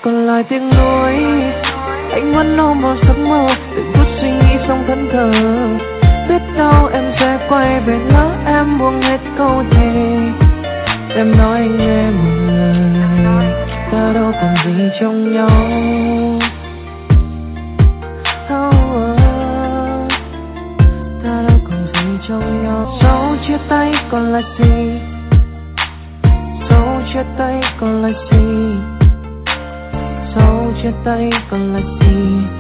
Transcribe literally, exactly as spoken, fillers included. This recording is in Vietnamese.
còn lại tiếng nuối. Anh vẫn ôm một giấc mơ, từng phút suy nghĩ xong thẫn thờ. Biết đâu em sẽ quay về lỡ em buông hết câu thề. Em nói anh nghe một lời, ta đâu còn gì trong nhau. Oh, oh, ta đâu còn gì trong nhau. Dẫu chia tay còn là gì, dẫu chia tay còn là gì, dẫu chia tay còn là gì.